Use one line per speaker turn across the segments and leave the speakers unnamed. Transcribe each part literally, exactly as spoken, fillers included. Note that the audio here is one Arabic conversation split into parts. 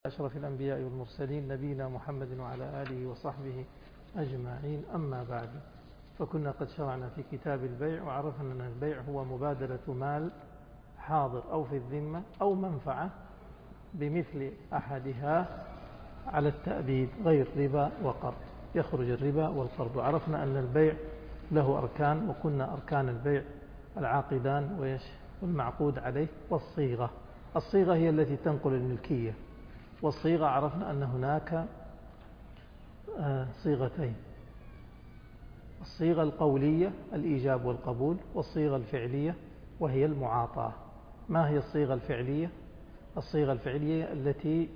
أشرف الأنبياء والمرسلين نبينا محمد وعلى آله وصحبه أجمعين. أما بعد، فكنا قد شرعنا في كتاب البيع وعرفنا أن البيع هو مبادلة مال حاضر أو في الذمة أو منفعة بمثل أحدها على التأبيد غير ربا وقرض، يخرج الربا والقرض. وعرفنا أن البيع له أركان، وكنا أركان البيع العاقدان والمعقود عليه والصيغة. الصيغة هي التي تنقل الملكية، والصيغة عرفنا أن هناك صيغتين: الصيغة القولية الإيجاب والقبول، والصيغة الفعلية وهي المعاطاة. ما هي الصيغة الفعلية؟ الصيغة الفعلية التي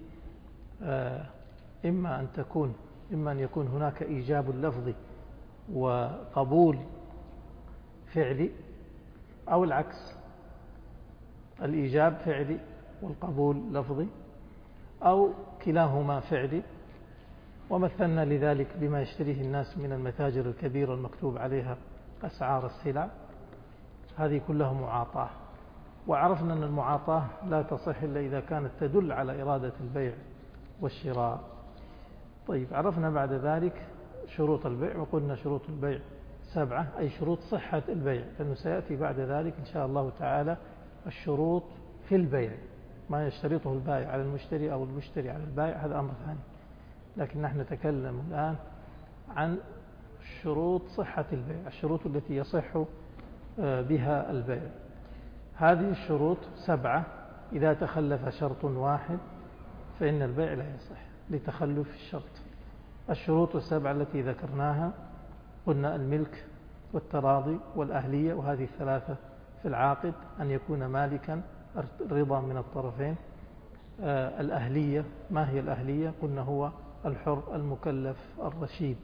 إما أن تكون إما أن يكون هناك إيجاب لفظي وقبول فعلي، أو العكس، الإيجاب فعلي والقبول لفظي، أو كلاهما فعلي. ومثلنا لذلك بما يشتريه الناس من المتاجر الكبيرة المكتوب عليها أسعار السلع، هذه كلها معاطاة. وعرفنا أن المعاطاة لا تصح إلا إذا كانت تدل على إرادة البيع والشراء. طيب، عرفنا بعد ذلك شروط البيع، وقلنا شروط البيع سبعة، أي شروط صحة البيع، لأنه سيأتي بعد ذلك إن شاء الله تعالى الشروط في البيع، ما يشترطه البائع على المشتري أو المشتري على البائع، هذا أمر ثاني. لكن نحن نتكلم الآن عن شروط صحة البيع، الشروط التي يصح بها البيع. هذه الشروط سبعة، إذا تخلف شرط واحد فإن البيع لا يصح لتخلف الشرط. الشروط السبعة التي ذكرناها قلنا الملك والتراضي والأهلية، وهذه الثلاثة في العاقد: أن يكون مالكا، رضا من الطرفين. آه الأهلية، ما هي الأهلية؟ قلنا هو الحر المكلف الرشيد.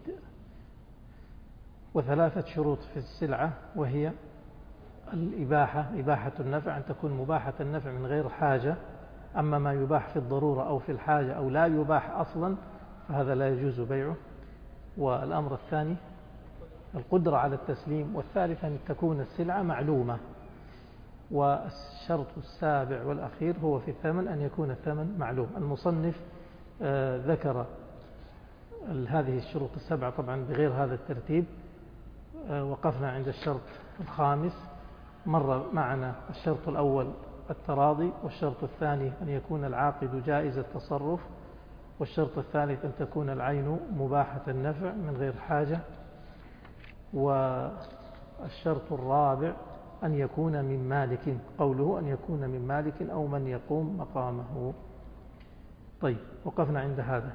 وثلاثة شروط في السلعة، وهي الإباحة، إباحة النفع، أن تكون مباحة النفع من غير حاجة. أما ما يباح في الضرورة أو في الحاجة أو لا يباح أصلا فهذا لا يجوز بيعه. والأمر الثاني القدرة على التسليم. والثالث أن تكون السلعة معلومة. والشرط السابع والأخير هو في الثمن، أن يكون الثمن معلوم. المصنف آه ذكر هذه الشروط السبعة طبعا بغير هذا الترتيب. آه وقفنا عند الشرط الخامس. مر معنا الشرط الأول التراضي، والشرط الثاني أن يكون العاقد جائز التصرف، والشرط الثالث أن تكون العين مباحة النفع من غير حاجة، والشرط الرابع أن يكون من مالك، قوله أن يكون من مالك أو من يقوم مقامه. طيب، وقفنا عند هذا.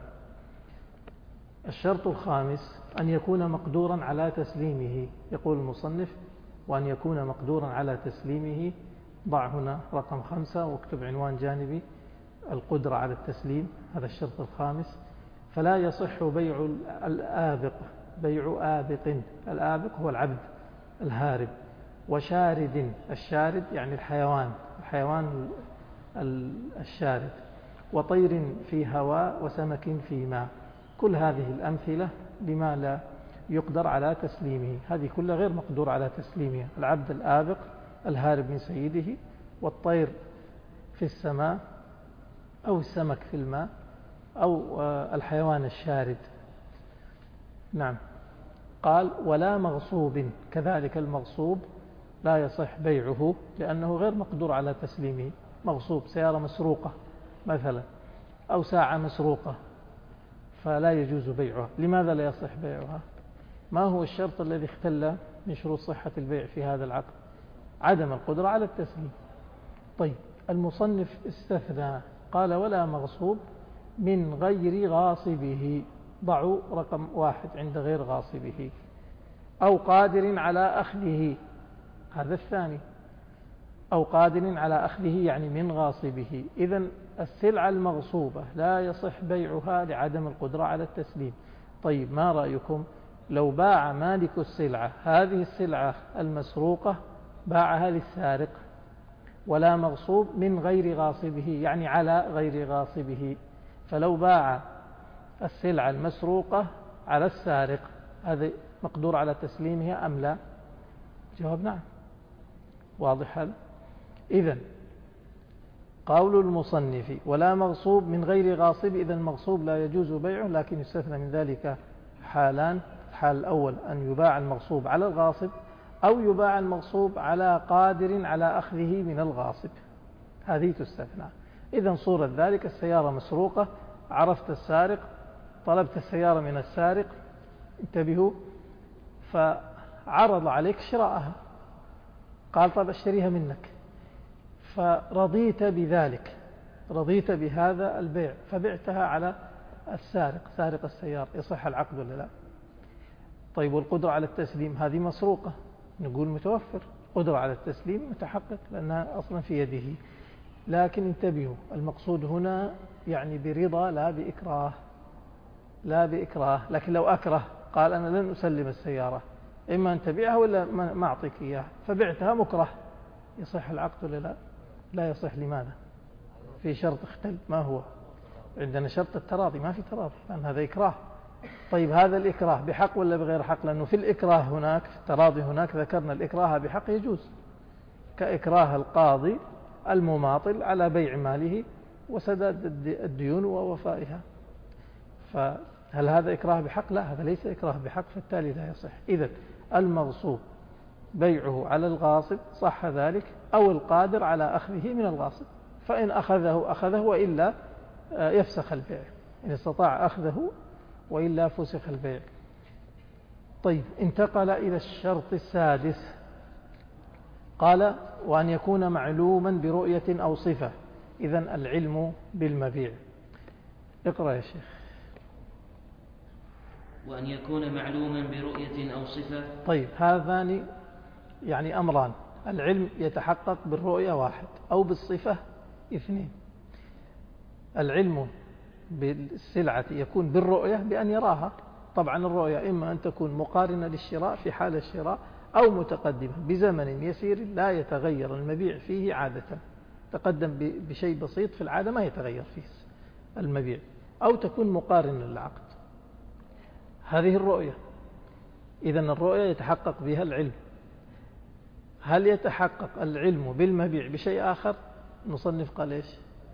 الشرط الخامس أن يكون مقدورا على تسليمه. يقول المصنف: وأن يكون مقدورا على تسليمه. ضع هنا رقم خمسة واكتب عنوان جانبي: القدرة على التسليم. هذا الشرط الخامس. فلا يصح بيع الآبق، بيع آبق. الآبق هو العبد الهارب. وشارد، الشارد يعني الحيوان، الحيوان الشارد. وطير في هواء وسمك في ماء. كل هذه الأمثلة لما لا يقدر على تسليمه، هذه كلها غير مقدور على تسليمها: العبد الآبق الهارب من سيده، والطير في السماء، أو السمك في الماء، أو الحيوان الشارد. نعم. قال: ولا مغصوب، كذلك المغصوب لا يصح بيعه لأنه غير مقدور على تسليمه. مغصوب سيارة مسروقة مثلا، أو ساعة مسروقة، فلا يجوز بيعها. لماذا لا يصح بيعها؟ ما هو الشرط الذي اختل من شروط صحة البيع في هذا العقد؟ عدم القدرة على التسليم. طيب، المصنف استثنى، قال: ولا مغصوب من غير غاصبه. ضعوا رقم واحد عند غير غاصبه. أو قادر على أخذه، هذا الثاني، أو قادر على أخذه يعني من غاصبه. إذن السلعة المغصوبة لا يصح بيعها لعدم القدرة على التسليم. طيب، ما رأيكم لو باع مالك السلعة هذه السلعة المسروقة، باعها للسارق؟ ولا مغصوب من غير غاصبه يعني على غير غاصبه. فلو باع السلعة المسروقة على السارق، هذا مقدور على تسليمها أم لا؟ جواب نعم. واضح هذا؟ إذن قول المصنف ولا مغصوب من غير غاصب، إذا المغصوب لا يجوز بيعه، لكن يستثنى من ذلك حالان. الحال الأول أن يباع المغصوب على الغاصب، أو يباع المغصوب على قادر على أخذه من الغاصب، هذه تستثنى. إذا صورة ذلك السيارة مسروقة، عرفت السارق، طلبت السيارة من السارق، انتبهوا، فعرض عليك شراءها، قال طب اشتريها منك، فرضيت بذلك، رضيت بهذا البيع فبعتها على السارق، سارق السيارة، يصح العقد ولا لا؟ طيب والقدرة على التسليم هذه مسروقة، نقول متوفر، قدرة على التسليم متحقق لأنها أصلا في يده. لكن انتبهوا، المقصود هنا يعني برضا لا بإكراه، لا بإكراه. لكن لو أكره قال أنا لن أسلم السيارة، إما أن تبيعها ولا ما أعطيك إياها، فبعتها مكره، يصح العقد ولا لا؟ لا يصح. لماذا؟ في شرط اختل، ما هو؟ عندنا شرط التراضي، ما في تراضي لأن هذا إكراه. طيب هذا الإكراه بحق ولا بغير حق؟ لأنه في الإكراه هناك، في التراضي هناك ذكرنا الإكراه بحق يجوز، كإكراه القاضي المماطل على بيع ماله وسداد الديون ووفائها. فهل هذا إكراه بحق؟ لا، هذا ليس إكراه بحق، فالتالي لا يصح. إذن المغصوب بيعه على الغاصب صح ذلك، أو القادر على أخذه من الغاصب، فإن أخذه أخذه وإلا يفسخ البيع، إن استطاع أخذه وإلا فسخ البيع. طيب انتقل إلى الشرط السادس، قال وأن يكون معلوما برؤية أو صفة، إذن العلم بالمبيع. اقرأ يا شيخ.
وأن يكون معلوما برؤية أو صفة.
طيب هذان يعني أمران، العلم يتحقق بالرؤية واحد، أو بالصفة اثنين. العلم بالسلعة يكون بالرؤية بأن يراها، طبعا الرؤية إما أن تكون مقارنة للشراء في حال الشراء، أو متقدمة بزمن يسير لا يتغير المبيع فيه عادة، تقدم بشيء بسيط في العادة ما يتغير فيه المبيع، أو تكون مقارنة للعقد، هذه الرؤية. إذن الرؤية يتحقق بها العلم. هل يتحقق العلم بالمبيع بشيء آخر؟ نصنف قال إيش؟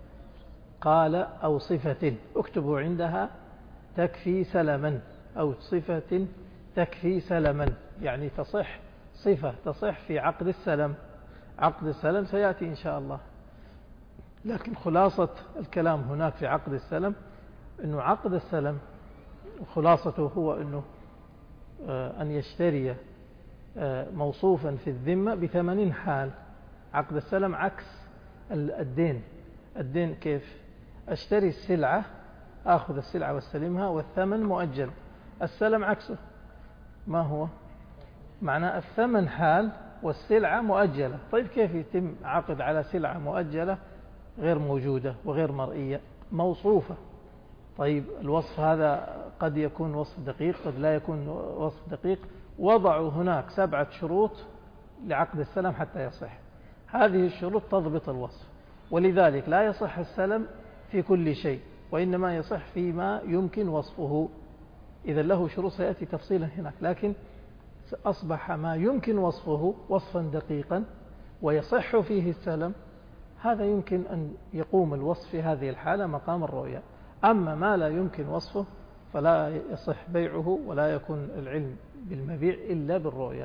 قال أو صفة، اكتبوا عندها تكفي سلما، أو صفة تكفي سلما، يعني تصح صفة تصح في عقد السلم. عقد السلم سيأتي إن شاء الله، لكن خلاصة الكلام هناك في عقد السلم أنه عقد السلم خلاصته هو أنه أن يشتري موصوفا في الذمة بثمن حال. عقد السلم عكس الدين. الدين كيف؟ أشتري السلعة، أخذ السلعة واستلمها والثمن مؤجل. السلم عكسه، ما هو؟ معناه الثمن حال والسلعة مؤجلة. طيب كيف يتم عقد على سلعة مؤجلة غير موجودة وغير مرئية موصوفة؟ طيب الوصف هذا قد يكون وصف دقيق، قد لا يكون وصف دقيق. وضعوا هناك سبعة شروط لعقد السلم حتى يصح، هذه الشروط تضبط الوصف، ولذلك لا يصح السلم في كل شيء، وإنما يصح فيما يمكن وصفه. إذا له شروط سيأتي تفصيلا هناك، لكن أصبح ما يمكن وصفه وصفا دقيقا ويصح فيه السلم، هذا يمكن أن يقوم الوصف في هذه الحالة مقام الرؤية. أما ما لا يمكن وصفه فلا يصح بيعه، ولا يكون العلم بالمبيع إلا بالرؤية.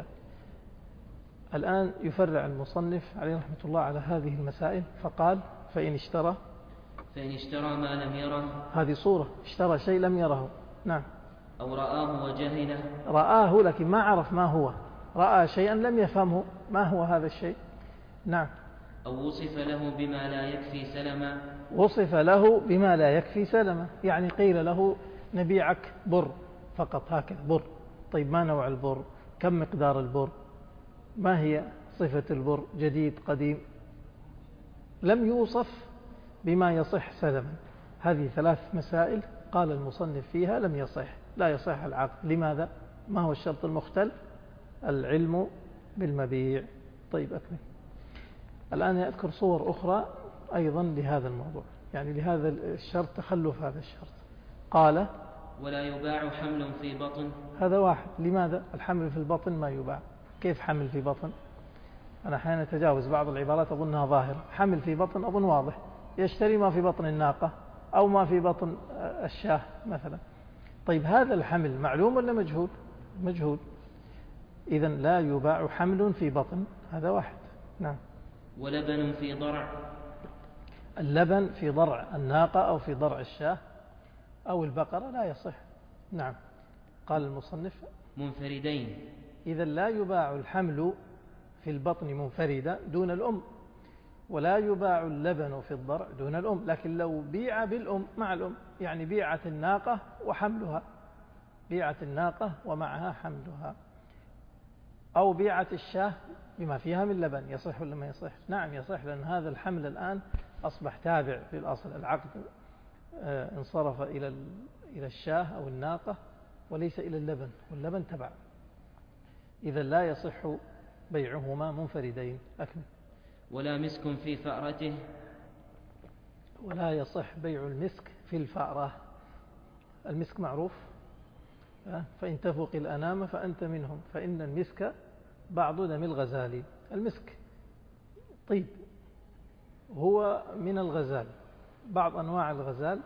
الآن يفرع المصنف عليه رحمة الله على هذه المسائل، فقال فإن اشترى
فإن اشترى ما لم يره،
هذه صورة، اشترى شيء لم يره، نعم،
أو رآه وجهله،
رآه لكن ما عرف ما هو، رأى شيئا لم يفهمه، ما هو هذا الشيء؟ نعم.
أو وصف له بما لا يكفي سلما،
وصف له بما لا يكفي سلما، يعني قيل له نبيعك بر فقط، هكذا بر. طيب ما نوع البر؟ كم مقدار البر؟ ما هي صفة البر؟ جديد قديم؟ لم يوصف بما يصح سلما. هذه ثلاث مسائل قال المصنف فيها لم يصح، لا يصح العقد. لماذا؟ ما هو الشرط المختل؟ العلم بالمبيع. طيب أكمل. الآن يذكر صور أخرى أيضا لهذا الموضوع، يعني لهذا الشرط، تخلف هذا الشرط. قال
ولا يباع حمل في بطن.
هذا واحد. لماذا الحمل في البطن ما يباع؟ كيف حمل في بطن؟ أنا أحيانا أتجاوز بعض العبارات أظنها ظاهرة. حمل في بطن أظن واضح، يشتري ما في بطن الناقة أو ما في بطن الشاه مثلا. طيب هذا الحمل معلوم ولا مجهول؟ مجهول. إذن لا يباع حمل في بطن، هذا واحد. نعم.
ولبن في ضرع.
اللبن في ضرع الناقة أو في ضرع الشاه أو البقرة لا يصح. نعم. قال المصنف
منفردين.
إذا لا يباع الحمل في البطن منفردا دون الأم، ولا يباع اللبن في الضرع دون الأم. لكن لو بيع بالأم مع الأم، يعني بيعت الناقة وحملها، بيعت الناقة ومعها حملها، أو بيعت الشاه بما فيها من لبن، يصح ولا ما يصح؟ نعم يصح، لأن هذا الحمل الآن أصبح تابع في الأصل، العقد انصرف إلى إلى الشاه أو الناقة وليس إلى اللبن، واللبن تبع. إذا لا يصح بيعهما منفردين. أكمل.
ولا مسك في فأرته.
ولا يصح بيع المسك في الفأرة. المسك معروف، فإن تفوق الأنام فأنت منهم، فإن المسك بعض دم الغزال. المسك طيب، هو من الغزال، بعض أنواع الغزال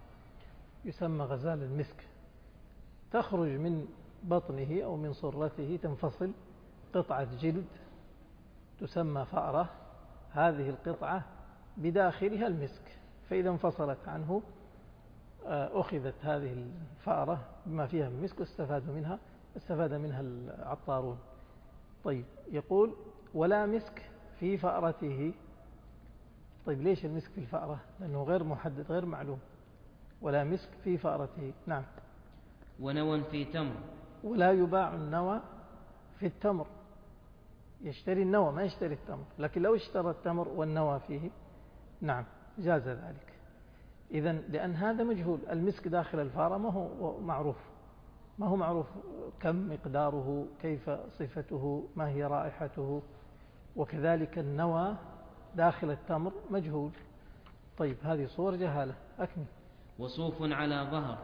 يسمى غزال المسك، تخرج من بطنه أو من صرته تنفصل قطعة جلد تسمى فأرة، هذه القطعة بداخلها المسك، فإذا انفصلت عنه أخذت هذه الفأرة بما فيها من مسك واستفاد منها استفاد منها العطارون. طيب يقول ولا مسك في فأرته. طيب ليش المسك في الفأرة؟ لأنه غير محدد غير معلوم. ولا مسك في فأرته. نعم.
ونوى في تمر. ولا
يباع النوى في التمر، يشتري النوى ما يشتري التمر، لكن لو اشترى التمر والنوى فيه نعم جاز ذلك. إذن لأن هذا مجهول، المسك داخل الفأرة ما هو معروف، ما هو معروف كم مقداره، كيف صفته، ما هي رائحته، وكذلك النوى داخل التمر مجهول. طيب هذه صور جهالة. أكمل.
وصوف على ظهر.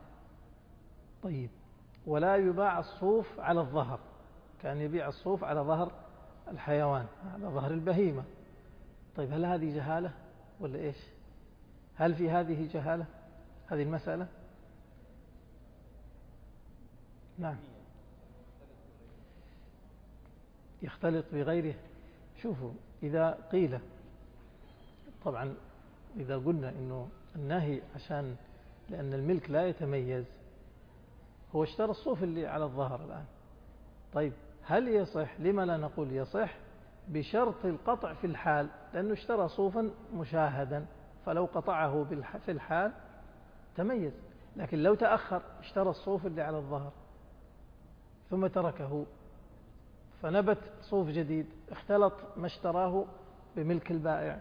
طيب ولا يباع الصوف على الظهر، كان يبيع الصوف على ظهر الحيوان، على ظهر البهيمة. طيب هل هذه جهالة ولا إيش؟ هل في هذه جهالة هذه المسألة؟ نعم. يختلط بغيره. شوفوا إذا قيل، طبعا إذا قلنا إنه النهي عشان لأن الملك لا يتميز، هو اشترى الصوف اللي على الظهر الآن. طيب هل يصح؟ لما لا نقول يصح بشرط القطع في الحال، لأنه اشترى صوفا مشاهدا، فلو قطعه في الحال تميز. لكن لو تأخر اشترى الصوف اللي على الظهر ثم تركه فنبت صوف جديد، اختلط ما اشتراه بملك البائع.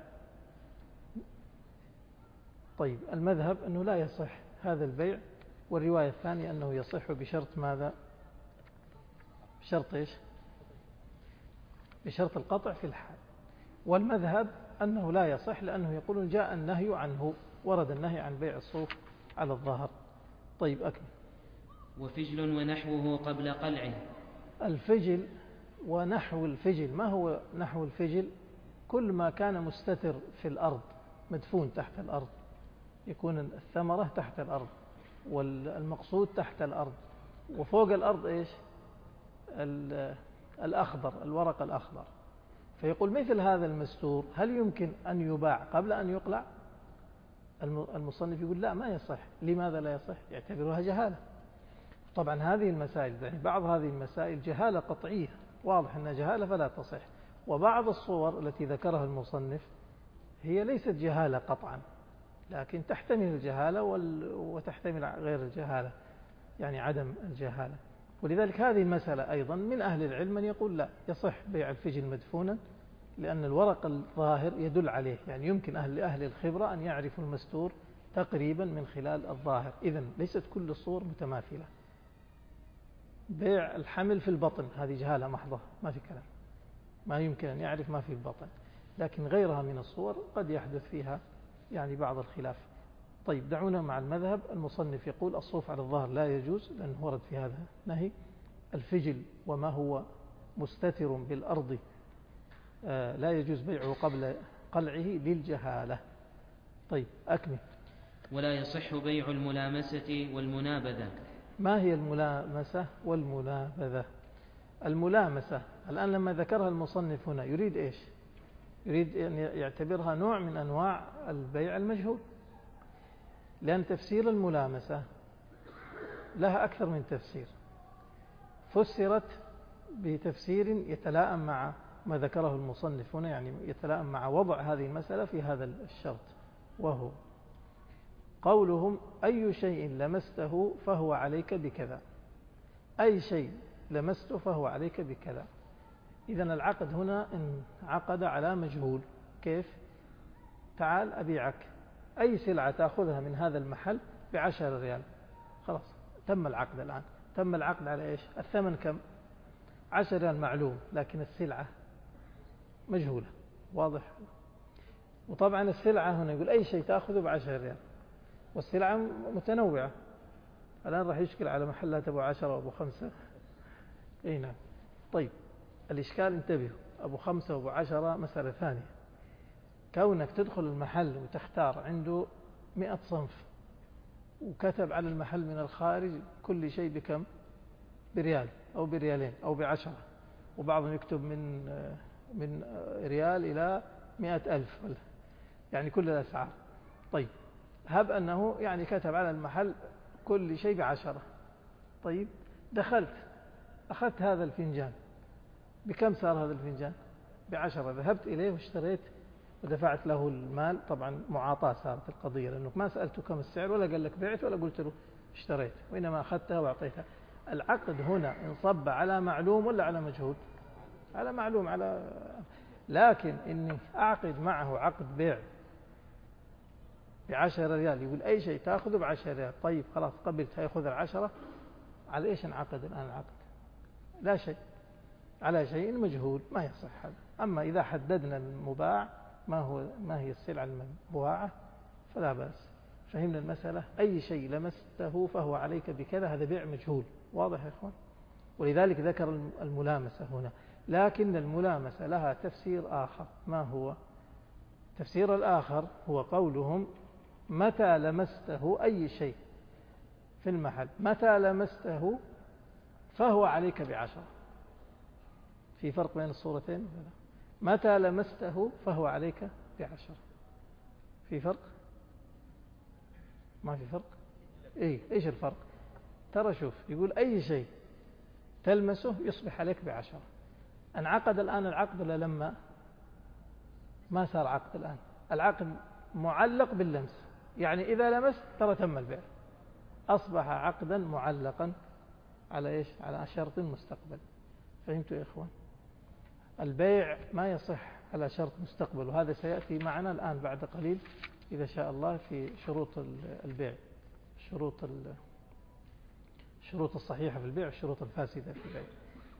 طيب المذهب أنه لا يصح هذا البيع، والرواية الثانية أنه يصح بشرط ماذا؟ بشرط إيش؟ بشرط القطع في الحال. والمذهب أنه لا يصح، لأنه يقولون جاء النهي عنه، ورد النهي عن بيع الصوف على الظهر. طيب أكمل.
وفجل ونحوه قبل قلعه. الفجل
ونحو الفجل. ما هو نحو الفجل؟ كل ما كان مستتر في الأرض، مدفون تحت الأرض، يكون الثمرة تحت الأرض والمقصود تحت الأرض، وفوق الأرض إيش؟ الأخضر، الورق الأخضر. فيقول مثل هذا المستور هل يمكن أن يباع قبل أن يقلع؟ المصنف يقول لا، ما يصح. لماذا لا يصح؟ يعتبرها جهالة. طبعا هذه المسائل، يعني بعض هذه المسائل جهالة قطعية، واضح أنها جهالة فلا تصح. وبعض الصور التي ذكرها المصنف هي ليست جهالة قطعا، لكن تحتمل الجهالة وتحتمل غير الجهالة، يعني عدم الجهالة. ولذلك هذه المسألة أيضا من أهل العلم من يقول لا، يصح بيع الفجل مدفونا، لأن الورق الظاهر يدل عليه، يعني يمكن أهل أهل الخبرة أن يعرفوا المستور تقريبا من خلال الظاهر. إذن ليست كل الصور متماثلة. بيع الحمل في البطن هذه جهالة محضة، ما في كلام، ما يمكن أن يعرف ما في البطن. لكن غيرها من الصور قد يحدث فيها يعني بعض الخلاف. طيب دعونا مع المذهب. المصنف يقول الصوف على الظهر لا يجوز، لأنه ورد في هذا نهي. الفجل وما هو مستتر بالأرض لا يجوز بيعه قبل قلعه للجهالة. طيب أكمل.
ولا يصح بيع الملامسة والمنابذة.
ما هي الملامسة والمنابذة؟ الملامسة الآن لما ذكرها المصنف هنا يريد إيش؟ يريد أن يعتبرها نوع من أنواع البيع المجهول، لأن تفسير الملامسة لها أكثر من تفسير. فسرت بتفسير يتلائم مع ما ذكره المصنف هنا، يعني يتلائم مع وضع هذه المسألة في هذا الشرط، وهو قولهم أي شيء لمسته فهو عليك بكذا. أي شيء لمسته فهو عليك بكذا. إذن العقد هنا انعقد على مجهول. كيف؟ تعال أبيعك أي سلعة تأخذها من هذا المحل بعشر ريال. خلاص تم العقد الآن. تم العقد على إيش؟ الثمن كم؟ عشر ريال معلوم، لكن السلعة مجهولة. واضح؟ وطبعا السلعة هنا يقول أي شيء تأخذه بعشر ريال، والسلعة متنوعة. الآن راح يشكل على محلات أبو عشرة وأبو خمسة. إيه نعم. طيب الإشكال انتبهوا، أبو خمسة وأبو عشرة مسألة ثانية. كونك تدخل المحل وتختار عنده مئة صنف، وكتب على المحل من الخارج كل شيء بكم؟ بريال أو بريالين أو بعشرة، وبعضهم يكتب من من ريال إلى مئة ألف، يعني كل الأسعار. طيب هب أنه يعني كتب على المحل كل شيء بعشرة. طيب دخلت أخذت هذا الفنجان، بكم صار هذا الفنجان؟ بعشرة. ذهبت إليه واشتريت ودفعت له المال. طبعا معاطاة صارت القضية، لأنك ما سألته كم السعر ولا قال لك بعت ولا قلت له اشتريت، وإنما أخذتها وأعطيتها. العقد هنا انصب على معلوم ولا على مجهول؟ على معلوم. على لكن إني أعقد معه عقد بيع بعشرة ريال، يقول أي شيء تأخذه بعشرة ريال. طيب خلاص قبلت، هيأخذ العشرة. على إيش انعقد الآن العقد؟ لا شيء، على شيء مجهول، ما يصح هذا. أما إذا حددنا المباع ما هو ما هي السلعة المباعة فلا بأس. فهمنا المسألة. أي شيء لمسته فهو عليك بكذا، هذا بيع مجهول. واضح يا إخوان؟ ولذلك ذكر الملامسة هنا. لكن الملامسة لها تفسير آخر. ما هو تفسير الآخر؟ هو قولهم متى لمسته أي شيء في المحل، متى لمسته فهو عليك بعشرة. في فرق بين الصورتين؟ متى لمسته فهو عليك بعشرة، في فرق؟ ما في فرق؟ إيه إيش الفرق؟ ترى شوف، يقول أي شيء تلمسه يصبح عليك بعشرة. انعقد الآن العقد ولا لما؟ ما صار عقد الآن. العقد معلق باللمس، يعني إذا لمست ترى تم البيع. أصبح عقدا معلقا على إيش؟ على شرط مستقبل. فهمتوا يا إخوان؟ البيع ما يصح على شرط مستقبل، وهذا سيأتي معنا الآن بعد قليل إذا شاء الله في شروط البيع، شروط الشروط الصحيحة في البيع والشروط الفاسدة في البيع.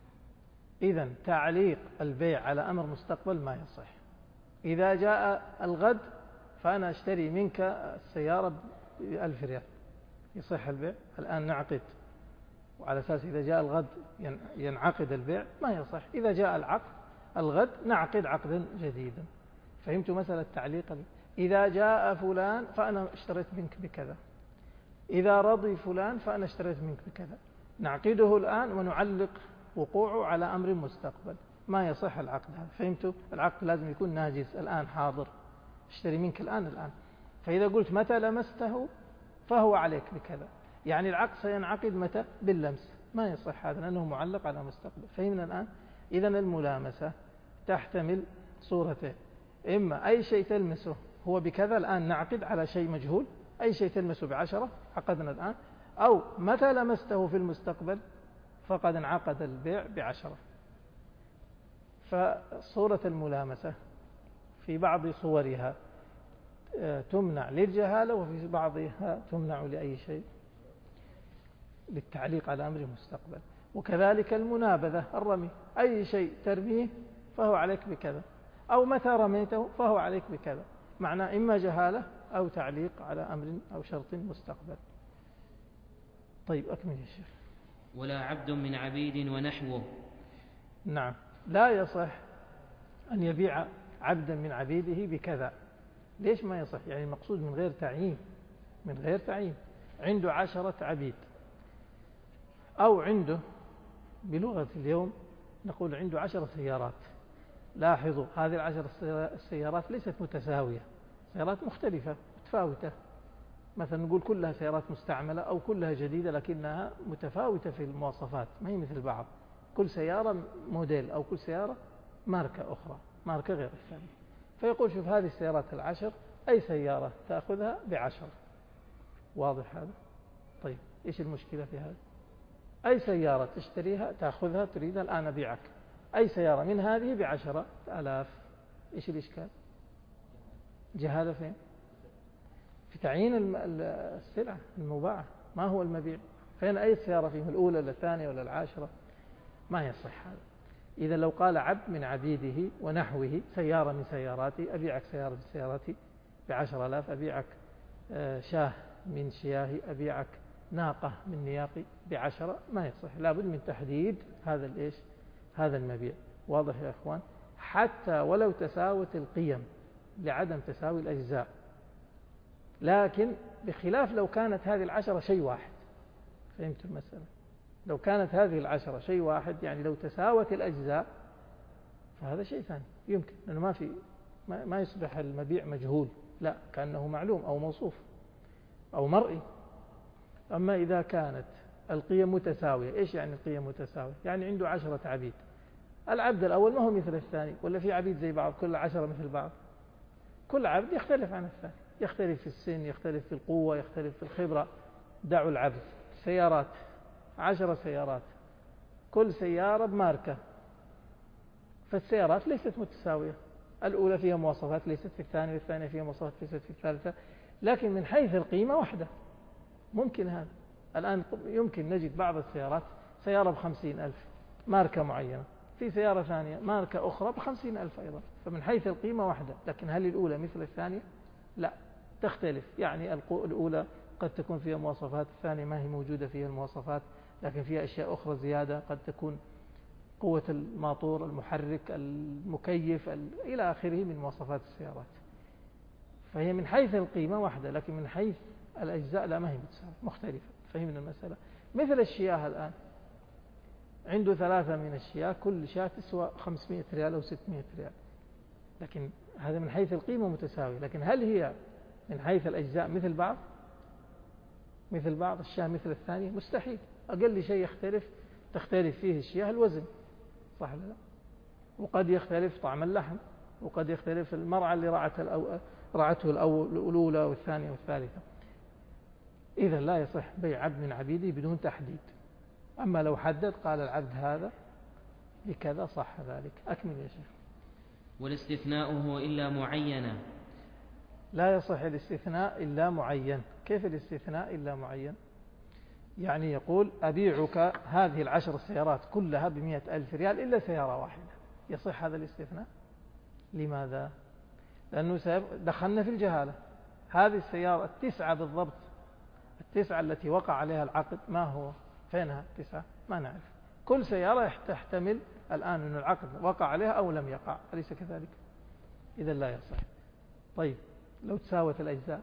إذن تعليق البيع على أمر مستقبل ما يصح. إذا جاء الغد فأنا أشتري منك السيارة بألف ريال، يصح البيع؟ الآن نعقد وعلى أساس إذا جاء الغد ينعقد البيع، ما يصح. إذا جاء العقد الغد نعقد عقدا جديدا. فهمتوا مسألة تعليق؟ إذا جاء فلان فأنا اشتريت منك بكذا، إذا رضي فلان فأنا اشتريت منك بكذا. نعقده الآن ونعلق وقوعه على أمر مستقبل، ما يصح العقد هذا. فهمتوا؟ العقد لازم يكون ناجز الآن حاضر، اشتري منك الآن الآن. فإذا قلت متى لمسته فهو عليك بكذا، يعني العقد سينعقد متى؟ باللمس، ما يصح هذا لأنه معلق على مستقبل. فهمنا الآن؟ إذن الملامسة تحتمل صورتين: إما أي شيء تلمسه هو بكذا، الآن نعقد على شيء مجهول، أي شيء تلمسه بعشرة عقدنا الآن، أو متى لمسته في المستقبل فقد انعقد البيع بعشرة. فصورة الملامسة في بعض صورها تمنع للجهالة، وفي بعضها تمنع لأي شيء، للتعليق على أمر مستقبل. وكذلك المنابذة، الرمي، أي شيء ترميه فهو عليك بكذا، أو متى رميته فهو عليك بكذا، معناه إما جهالة أو تعليق على أمر أو شرط مستقبل. طيب أكمل يا شيخ.
ولا عبد من عبيد ونحوه.
نعم، لا يصح أن يبيع عبدا من عبيده بكذا. ليش ما يصح؟ يعني المقصود من غير تعيين، من غير تعيين. عنده عشرة عبيد، أو عنده بلغة اليوم نقول عنده عشر سيارات. لاحظوا هذه العشر السيارات ليست متساوية، سيارات مختلفة متفاوتة. مثلا نقول كلها سيارات مستعملة أو كلها جديدة، لكنها متفاوتة في المواصفات، ما هي مثل بعض. كل سيارة موديل أو كل سيارة ماركة أخرى، ماركة غير الثانية. فيقول شوف هذه السيارات العشر أي سيارة تأخذها بعشر. واضح هذا؟ طيب إيش المشكلة في هذا؟ أي سيارة تشتريها تأخذها تريدها الآن أبيعك أي سيارة من هذه بعشرة آلاف. إيش الإشكال؟ جهالة فين؟ في تعيين السلعة المباعة، ما هو المبيع. فين أي سيارة فيهم، الأولى ولا الثانية ولا العاشرة؟ ما يصح هذا. إذا لو قال عبد من عبيده ونحوه سيارة من سياراتي، أبيعك سيارة من سياراتي بعشر آلاف، أبيعك شاه من شياهي، أبيعك ناقة من نياقي بعشرة، ما يصح. لابد من تحديد هذا الإيش، هذا المبيع. واضح يا أخوان؟ حتى ولو تساوت القيم لعدم تساوي الأجزاء، لكن بخلاف لو كانت هذه العشرة شيء واحد. فهمت المسألة؟ لو كانت هذه العشرة شيء واحد، يعني لو تساوت الأجزاء، فهذا شيء ثاني يمكن، لأنه ما في ما يصبح المبيع مجهول، لا، كأنه معلوم أو موصوف أو مرئي. أما إذا كانت القيم متساوية، إيش يعني القيم متساوية؟ يعني عنده عشرة عبيد، العبد الأول ما هو مثل الثاني، ولا في عبيد زي بعض كل عشرة مثل بعض؟ كل عبد يختلف عن الثاني، يختلف في السن، يختلف في القوة، يختلف في الخبرة. دعوا العبد. سيارات، عشرة سيارات، كل سيارة بماركة، فالسيارات ليست متساوية. الأولى فيها مواصفات ليست في الثانية، والثانية فيها مواصفات ليست في الثالثة، لكن من حيث القيمة واحدة. ممكن هذا. الآن يمكن نجد بعض السيارات سيارة بخمسين ألف ماركة معينة، في سيارة ثانية ماركة أخرى بخمسين ألف أيضا، فمن حيث القيمة واحدة، لكن هل الأولى مثل الثانية؟ لا، تختلف. يعني الأولى قد تكون فيها مواصفات، الثانية ما هي موجودة فيها المواصفات، لكن فيها أشياء أخرى زيادة، قد تكون قوة الماطور، المحرك، المكيف، إلى آخره من مواصفات السيارات. فهي من حيث القيمة واحدة، لكن من حيث الأجزاء لا، ما هي متساوية، مختلفة. فهمنا المسألة؟ مثل الشياه الآن، عنده ثلاثة من الشياه، كل شاة تسوى خمسمائة ريال أو ستمائة ريال، لكن هذا من حيث القيمة متساوي. لكن هل هي من حيث الأجزاء مثل بعض؟ مثل بعض الشاه مثل الثانية؟ مستحيل. أقل شيء يختلف تختلف فيه الشياه الوزن، صح ولا لا؟ وقد يختلف طعم اللحم، وقد يختلف المرعى اللي رعته رعته الأولى والثانية والثالثة. إذا لا يصح بيع عبد من عبيده بدون تحديد. أما لو حدد قال العبد هذا بكذا صح ذلك. أكمل يا شيخ.
والاستثناء إلا معينا.
لا يصح الاستثناء إلا معين. كيف الاستثناء إلا معين؟ يعني يقول أبيعك هذه العشر السيارات كلها بمئة ألف ريال إلا سيارة واحدة. يصح هذا الاستثناء؟ لماذا؟ لأنه دخلنا في الجهالة. هذه السيارة التسعة بالضبط، التسعة التي وقع عليها العقد، ما هو؟ فينها التسعة؟ ما نعرف. كل سيارة تحتمل الآن أن العقد وقع عليها أو لم يقع، أليس كذلك؟ إذا لا يصح. طيب لو تساوت الأجزاء،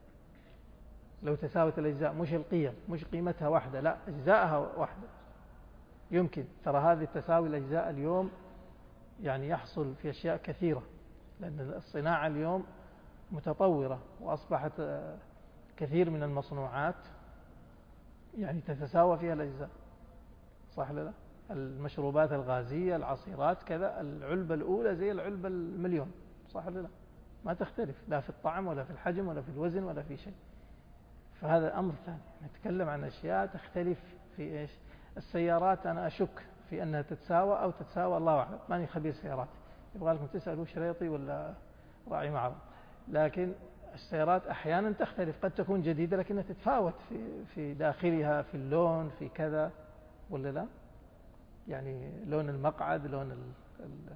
لو تساوت الأجزاء، مش القيم، مش قيمتها واحدة، لا، أجزاءها واحدة، يمكن. ترى هذه التساوي الأجزاء اليوم يعني يحصل في أشياء كثيرة، لأن الصناعة اليوم متطورة، وأصبحت كثير من المصنوعات يعني تتساوى فيها الأجزاء، صح ولا لا؟ المشروبات الغازية، العصيرات، كذا، العلبة الأولى زي العلبة المليون، صح ولا لا؟ ما تختلف لا في الطعم ولا في الحجم ولا في الوزن ولا في شيء. فهذا أمر ثاني. نتكلم عن أشياء تختلف في إيش؟ السيارات أنا أشك في أنها تتساوى أو تتساوى، الله أعلم، ماني خبير سيارات، يبغى لكم تسألوا شريطي ولا راعي معرض. لكن السيارات أحيانا تختلف، قد تكون جديدة لكنها تتفاوت في في داخلها، في اللون، في كذا، ولا لا؟ يعني لون المقعد، لون ال ال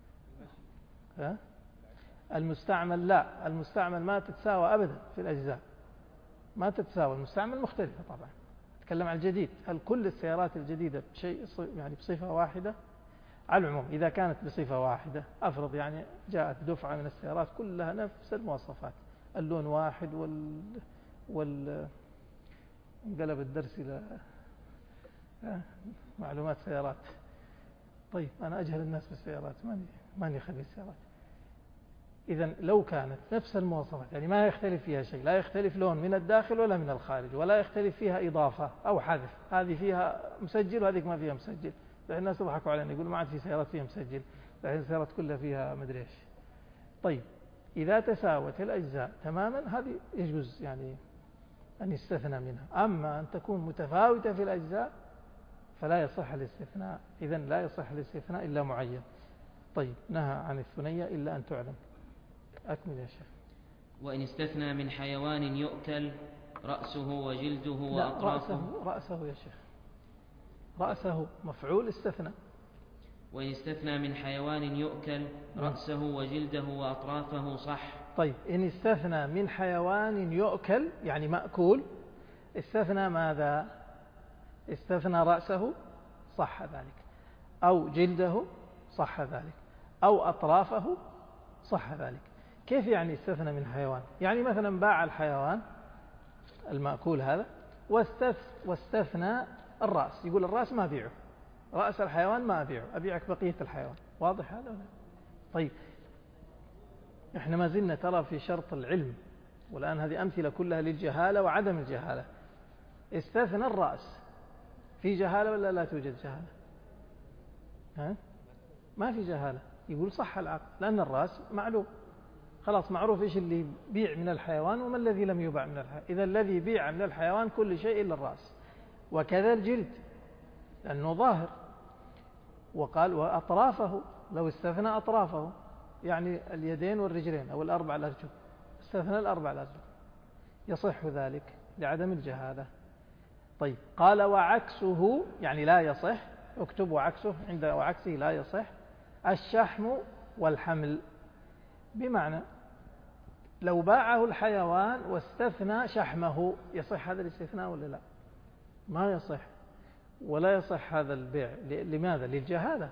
ها؟ المستعمل، لا، المستعمل ما تتساوى أبدا في الأجزاء، ما تتساوى. المستعمل مختلفة طبعا. نتكلم عن الجديد. هل كل السيارات الجديدة بشيء يعني بصفة واحدة؟ على العموم إذا كانت بصفة واحدة، أفرض يعني جاءت دفعة من السيارات كلها نفس المواصفات، اللون واحد وال وال انقلب الدرس إلى معلومات سيارات. طيب أنا أجهل الناس بالسيارات، ماني ماني خبير السيارات. إذن لو كانت نفس المواصفات يعني ما يختلف فيها شيء، لا يختلف لون من الداخل ولا من الخارج، ولا يختلف فيها إضافة أو حذف، هذه فيها مسجل وهذيك ما فيها مسجل. الناس يضحكوا علينا يقول ما عاد في سيارات فيها مسجل، لكن السيارات كلها فيها مدري ايش. طيب إذا تساوت الأجزاء تماما هذه يجوز يعني أن يستثنى منها. أما أن تكون متفاوتة في الأجزاء فلا يصح الاستثناء، إذن لا يصح الاستثناء إلا معين. طيب نهى عن الثنية إلا أن تعلم. أكمل يا شيخ.
وإن استثنى من حيوان يؤكل رأسه وجلده وأطرافه.
رأسه, رأسه يا شيخ، رأسه مفعول استثنى.
وإن استثنى من حيوان يؤكل رأسه وجلده وأطرافه صح.
طيب إن استثنى من حيوان يؤكل يعني مأكول، استثنى ماذا؟ استثنى رأسه صح ذلك، أو جلده صح ذلك، أو أطرافه صح ذلك. كيف يعني استثنى من حيوان؟ يعني مثلا باع الحيوان المأكول هذا واستثنى الرأس، يقول الرأس ما أبيعه، رأس الحيوان ما أبيعه، أبيعك بقية الحيوان. واضح هذا؟ طيب إحنا ما زلنا ترى في شرط العلم، والآن هذه أمثلة كلها للجهالة وعدم الجهالة. استثنى الرأس، في جهالة ولا لا توجد جهالة؟ ها؟ ما في جهالة، يقول صح العقد لأن الرأس معلوم، خلاص معروف إيش اللي بيع من الحيوان وما الذي لم يباع من الحيوان. إذا الذي بيع من الحيوان كل شيء إلا الرأس، وكذا الجلد لأنه ظاهر. وقال وأطرافه، لو استثنى أطرافه يعني اليدين والرجلين أو الأربع الأرجل، استثنى الأربع الأرجل يصح ذلك لعدم الجهالة. طيب قال وعكسه يعني لا يصح، اكتب وعكسه، عند وعكسه لا يصح الشحم والحمل. بمعنى لو باعه الحيوان واستثنى شحمه يصح هذا الاستثناء ولا لا؟ ما يصح، ولا يصح هذا البيع. لماذا؟ للجهالة.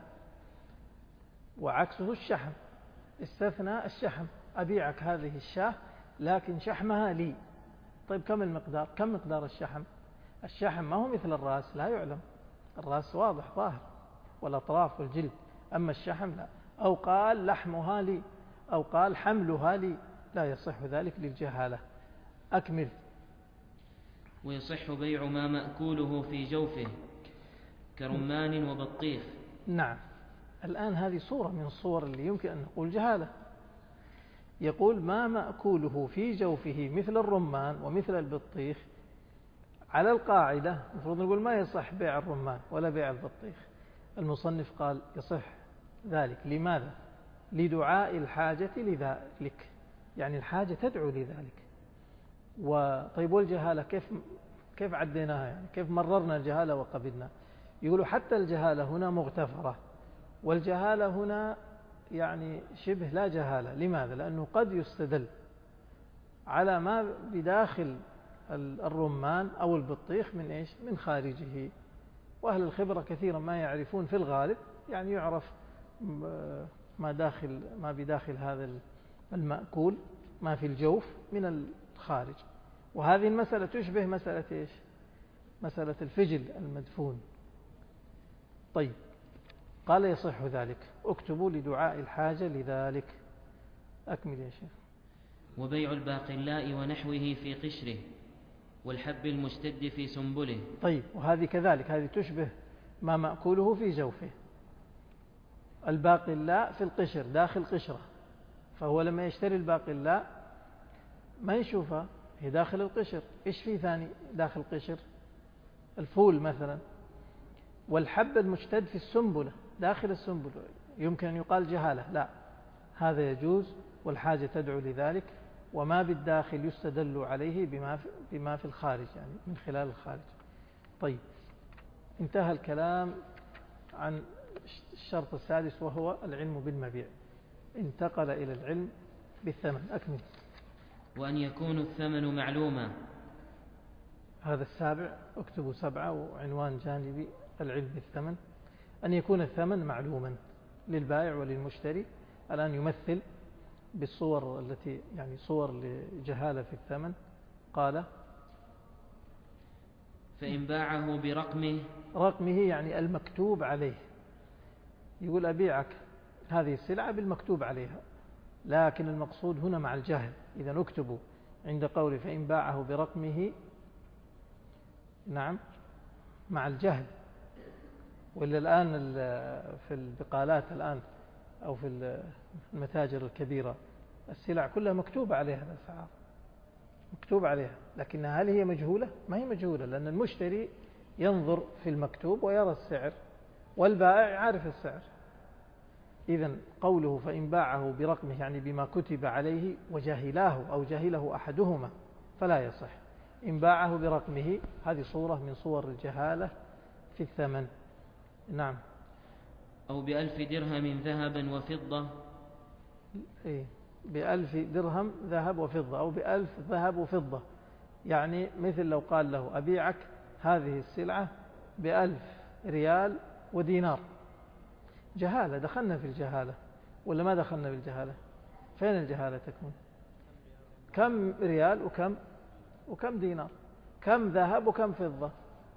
وعكسه الشحم، استثنى الشحم، أبيعك هذه الشاة لكن شحمها لي. طيب كم المقدار؟ كم مقدار الشحم؟ الشحم ما هو مثل الرأس، لا يعلم، الرأس واضح ظاهر والأطراف والجلد، أما الشحم لا. أو قال لحمها لي، أو قال حملها لي، لا يصح ذلك للجهالة. أكمل.
ويصح بيع ما مأكوله في جوفه كرمان وبطيخ.
نعم، الآن هذه صورة من الصور اللي يمكن أن نقول جهالة. يقول ما مأكوله في جوفه مثل الرمان ومثل البطيخ. على القاعدة المفروض نقول ما يصح بيع الرمان ولا بيع البطيخ. المصنف قال يصح ذلك. لماذا؟ لدعاء الحاجة لذلك، يعني الحاجة تدعو لذلك. وطيب والجهالة كيف كيف عديناها؟ يعني كيف مررنا الجهالة وقبلنا؟ يقولوا حتى الجهالة هنا مغتفرة، والجهالة هنا يعني شبه لا جهالة. لماذا؟ لأنه قد يستدل على ما بداخل الرمان أو البطيخ من إيش؟ من خارجه. وأهل الخبرة كثيرا ما يعرفون في الغالب، يعني يعرف ما داخل ما بداخل هذا المأكول، ما في الجوف من الخارج. وهذه المسألة تشبه مسألة إيش؟ مسألة الفجل المدفون. طيب قال يصح ذلك، اكتبوا لدعاء الحاجة لذلك. أكمل يا شيخ.
وبيع الباقلاء ونحوه في قشره والحب المشتد في سنبله.
طيب وهذه كذلك، هذه تشبه ما مأكوله في جوفه. الباقلاء في القشر داخل قشرة، فهو لما يشتري الباقلاء ما يشوفها، هي داخل القشر. إيش في ثاني داخل القشر؟ الفول مثلا. والحب المشتد في السنبلة داخل السنبلة، يمكن أن يقال جهالة، لا، هذا يجوز والحاجة تدعو لذلك. وما بالداخل يستدل عليه بما في, بما في الخارج، يعني من خلال الخارج. طيب انتهى الكلام عن الشرط السادس وهو العلم بالمبيع. انتقل إلى العلم بالثمن. أكمل.
وأن يكون الثمن معلوما.
هذا السابع، اكتبوا سبعة وعنوان جانبي العلم بالثمن. أن يكون الثمن معلوما للبائع وللمشتري. الآن يمثل بالصور التي يعني صور لجهالة في الثمن. قال
فإن باعه برقمه،
رقمه يعني المكتوب عليه، يقول أبيعك هذه السلعة بالمكتوب عليها، لكن المقصود هنا مع الجهل. إذا نكتب عند قوله فإن باعه برقمه، نعم، مع الجهل. وإلا الآن في البقالات الآن أو في المتاجر الكبيرة السلع كلها مكتوب عليها الأسعار، مكتوب عليها، لكن هل هي مجهولة؟ ما هي مجهولة، لأن المشتري ينظر في المكتوب ويرى السعر، والبائع عارف السعر. إذن قوله فإن باعه برقمه يعني بما كتب عليه وجهلاه أو جهله أحدهما فلا يصح. إن باعه برقمه هذه صورة من صور الجهالة في الثمن. نعم.
أو بألف درهم ذهبا وفضة.
إيه؟ بألف درهم ذهب وفضة، أو بألف ذهب وفضة، يعني مثل لو قال له أبيعك هذه السلعة بألف ريال ودينار. جهالة، دخلنا في الجهالة ولا ما دخلنا في الجهالة؟ فين الجهالة تكون؟ كم ريال وكم وكم دينار، كم ذهب وكم فضة.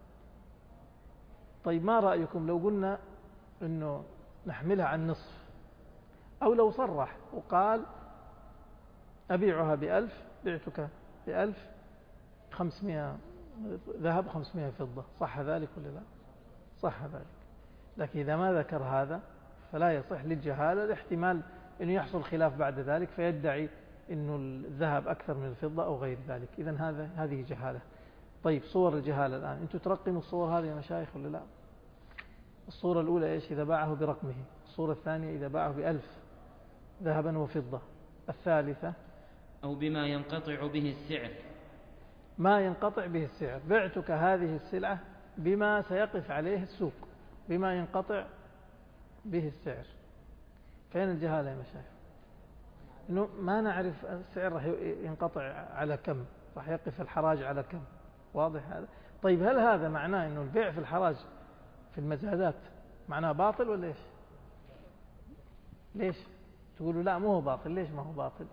طيب ما رأيكم لو قلنا أنه نحملها عن نصف، أو لو صرح وقال أبيعها بألف، بعتك بألف خمسمائة ذهب خمسمائة فضة، صح ذلك ولا لا؟ صح ذلك. لكن إذا ما ذكر هذا فلا يصح للجهالة، الاحتمال أنه يحصل خلاف بعد ذلك فيدعي أنه الذهب أكثر من الفضة أو غير ذلك. إذن هذا هذه جهالة. طيب صور الجهالة الآن، أنتم ترقموا الصور هذه يا مشايخ ولا لا؟ الصورة الأولى إيش؟ إذا باعه برقمه. الصورة الثانية إذا باعه بألف ذهبا وفضة. الثالثة
أو بما ينقطع به السعر.
ما ينقطع به السعر، بعتك هذه السلعة بما سيقف عليه السوق، بما ينقطع به السعر. فين الجهالة يا مشايخ؟ إنه ما نعرف السعر راح ينقطع على كم، راح يقف الحراج على كم. واضح هذا؟ طيب هل هذا معناه إنه البيع في الحراج في المزادات معناه باطل ولا إيش؟ ليش تقولوا لا مو هو باطل؟ ليش ما هو باطل؟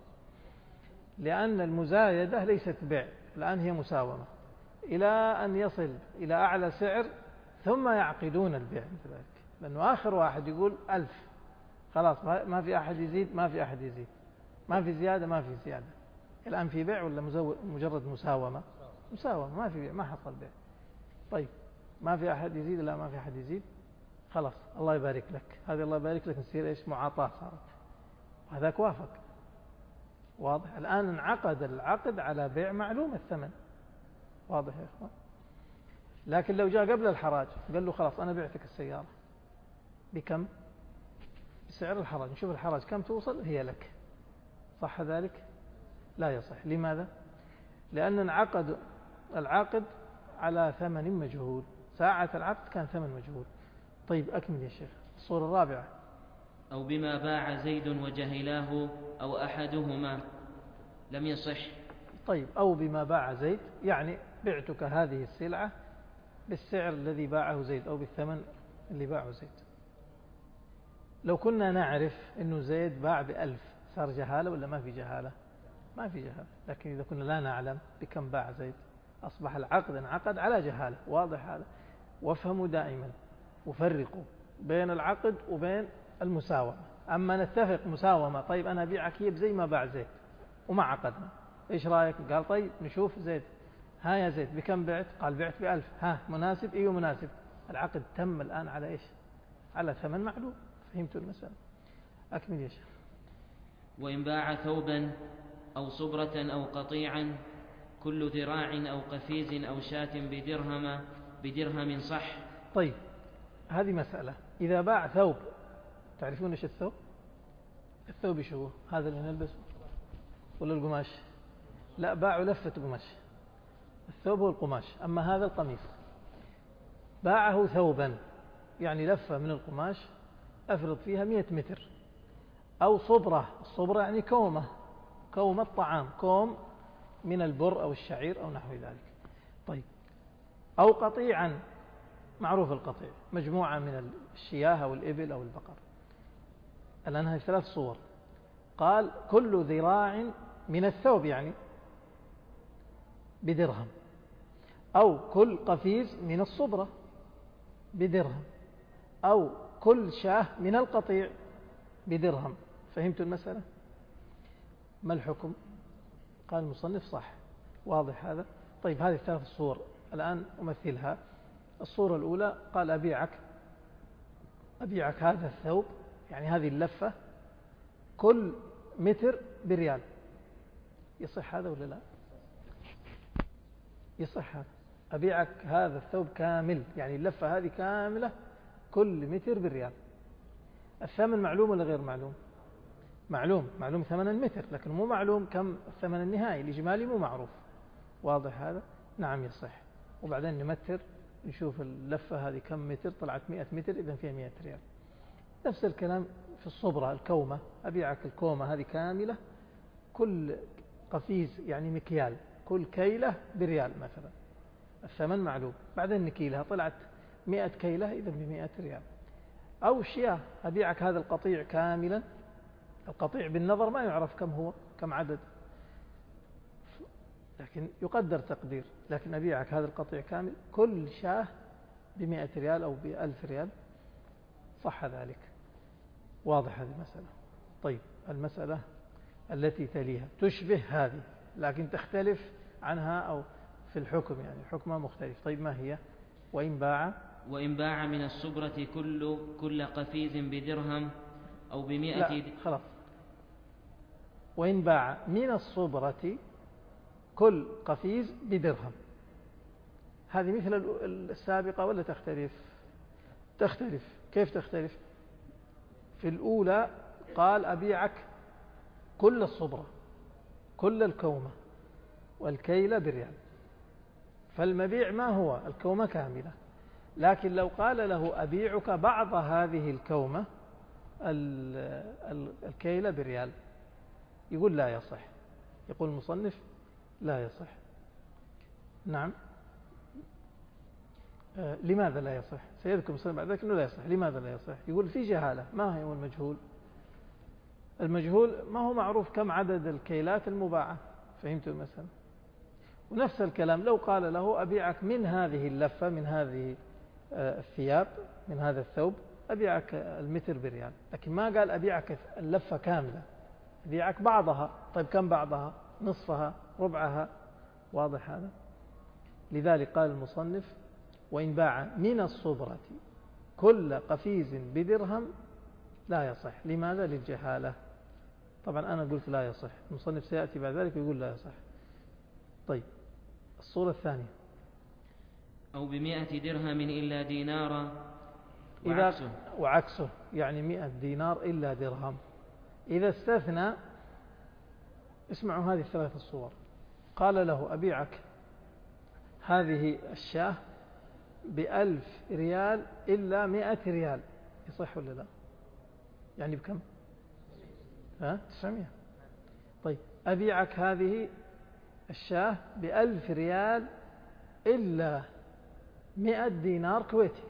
لأن المزايدة ليست بيع، الآن هي مساومة إلى أن يصل إلى أعلى سعر ثم يعقدون البيع مثل ذلك. لأنه آخر واحد يقول ألف، خلاص ما في أحد يزيد، ما في أحد يزيد، ما في زيادة، ما في زيادة. الآن في بيع ولا مجرد مساومة؟ مساومة، ما في بيع، ما حصل بيع. طيب ما في أحد يزيد، لا ما في أحد يزيد، خلاص الله يبارك لك، هذه الله يبارك لك نصير إيش؟ معاطاة صارت، هذاك وافق. واضح؟ الآن انعقد العقد على بيع معلوم الثمن. واضح يا إخوان؟ لكن لو جاء قبل الحراج قال له خلاص أنا بعتك السيارة بكم؟ بسعر الحراج، نشوف الحراج كم توصل هي لك، صح ذلك؟ لا يصح. لماذا؟ لأن انعقد العقد على ثمن مجهول، ساعة العقد كان ثمن مجهول. طيب أكمل يا شيخ. الصورة الرابعة
أو بما باع زيد وجهلاه أو أحدهما لم يصح.
طيب أو بما باع زيد يعني بعتك هذه السلعة بالسعر الذي باعه زيد أو بالثمن اللي باعه زيد. لو كنا نعرف أنه زيد باع بألف صار جهالة ولا ما في جهالة؟ ما في جهالة. لكن إذا كنا لا نعلم بكم باع زيد أصبح العقد انعقد على جهالة. واضح هذا؟ وافهموا دائما وفرقوا بين العقد وبين المساومة. أما نتفق مساومة، طيب أنا أبيعك هي بزي ما باع زيد وما عقدنا، إيش رأيك؟ قال طيب نشوف زيد، ها يا زيد بكم بعت؟ قال بعت بألف، ها مناسب؟ إيوه مناسب. العقد تم الآن على إيش؟ على ثمن معلوم. فهمتوا المسألة؟ أكمل يا شيخ.
وإن باع ثوبا أو صبرة أو قطيعا كل ذراع أو قفيز أو شاة بدرهم بدرهم صح.
طيب هذه مسألة. إذا باع ثوب، تعرفون إيش الثوب؟ الثوب شو هذا اللي نلبسه ولا القماش؟ لا، باعوا لفة قماش. الثوب هو القماش، أما هذا القميص. باعه ثوبا يعني لفة من القماش أفرض فيها مئة متر. أو صبرة، الصبرة يعني كومة، كومة طعام، كوم من البر أو الشعير أو نحو ذلك. طيب أو قطيعا معروف القطيع، مجموعة من الشياه أو الإبل أو البقر. الآن هذه ثلاث صور. قال كل ذراع من الثوب يعني بدرهم، أو كل قفيز من الصبرة بدرهم، أو كل شاه من القطيع بدرهم. فهمت المسألة؟ ما الحكم؟ قال المصنف صح، واضح هذا. طيب هذه الثلاث صور الآن أمثلها. الصورة الأولى قال أبيعك أبيعك هذا الثوب، يعني هذه اللفة، كل متر بريال. يصح هذا ولا لا؟ يصح هذا. أبيعك هذا الثوب كامل، يعني اللفة هذه كاملة كل متر بالريال. الثمن معلوم ولا غير معلوم؟ معلوم، معلوم ثمن المتر، لكن مو معلوم كم الثمن النهائي الإجمالي، مو معروف. واضح هذا؟ نعم يصح. وبعدين نمتر نشوف اللفة هذه كم متر، طلعت مئة متر، إذن فيها مئة ريال. نفس الكلام في الصبرة، الكومة، أبيعك الكومة هذه كاملة كل قفيز يعني مكيال، كل كيلة بريال مثلا، الثمن معلوم. بعدين نكيلها طلعت مئة كيلة، إذن بمئة ريال. أو شياه، أبيعك هذا القطيع كاملا، القطيع بالنظر ما يعرف كم هو، كم عدد، لكن يقدر تقدير. لكن أبيعك هذا القطيع كامل كل شاه بمئة ريال أو بألف ريال، صح ذلك. واضح هذه المسألة. طيب المسألة التي تليها تشبه هذه لكن تختلف عنها، أو في الحكم يعني حكمها مختلف. طيب ما هي؟ وإن باع
وإن باع من الصبرة كل كل قفيز بدرهم أو بمئة.
لا خلاص. وإن باع من الصبرة كل قفيز بدرهم، هذه مثل السابقة ولا تختلف؟ تختلف. كيف تختلف؟ في الأولى قال أبيعك كل الصبرة، كل الكومة والكيل بريال، فالمبيع ما هو؟ الكومة كاملة. لكن لو قال له أبيعك بعض هذه الكومة الكيل بريال، يقول لا يصح. يقول المصنف لا يصح. نعم. آه لماذا لا يصح؟ سيذكر المصنف بعد ذلك أنه لا يصح. لماذا لا يصح؟ يقول في جهالة. ما هو المجهول؟ المجهول ما هو معروف كم عدد الكيلات المباعة. فهمت المسألة؟ ونفس الكلام لو قال له أبيعك من هذه اللفة، من هذه الثياب، من هذا الثوب، أبيعك المتر بريال، لكن ما قال أبيعك اللفة كاملة، أبيعك بعضها. طيب كم بعضها؟ نصفها، ربعها. واضح هذا؟ لذلك قال المصنف وإن باع من الصبرة كل قفيز بدرهم لا يصح. لماذا؟ للجهالة. طبعا أنا قلت لا يصح، المصنف سيأتي بعد ذلك ويقول لا يصح. طيب الصورة الثانية
أو بمئة درهم إلا دينارا
وعكسه. وعكسه يعني مئة دينار إلا درهم. إذا استثنى، اسمعوا هذه الثلاث الصور. قال له أبيعك هذه الشاه بألف ريال إلا مئة ريال، يصح ولا لا؟ يعني بكم؟ ها؟ تسعمائة. طيب أبيعك هذه الشاه بألف ريال إلا مئة دينار كويتي،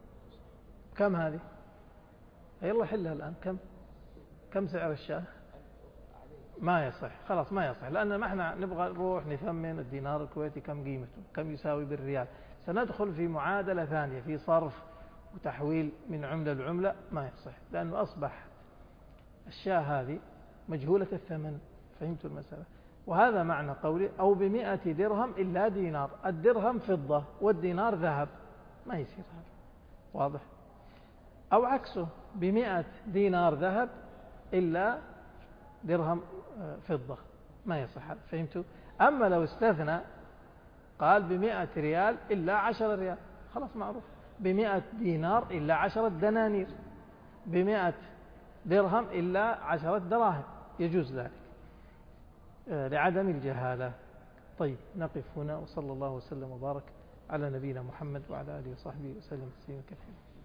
كم هذه؟ يلا حلها الآن. كم كم سعر الشاه؟ ما يصح. خلاص ما يصح، لأن ما احنا نبغى نروح نثمن الدينار الكويتي كم قيمته، كم يساوي بالريال. سندخل في معادلة ثانية، في صرف وتحويل من عملة لعملة. ما يصح، لأنه أصبح الشاه هذه مجهولة الثمن. فهمت المسألة؟ وهذا معنى قولي أو بمئة درهم إلا دينار. الدرهم فضة والدينار ذهب، ما يصير هذا. واضح؟ أو عكسه، بمئة دينار ذهب إلا درهم فضة، ما يصح هذا. فهمتوا؟ أما لو استثنى قال بمئة ريال إلا عشر ريال، خلاص معروف. بمئة دينار إلا عشرة دنانير، بمئة درهم إلا عشرة دراهم، يجوز ذلك لعدم الجهالة. طيب نقف هنا، وصلى الله وسلم وبارك على نبينا محمد وعلى آله وصحبه وسلم تسليما كثيرا.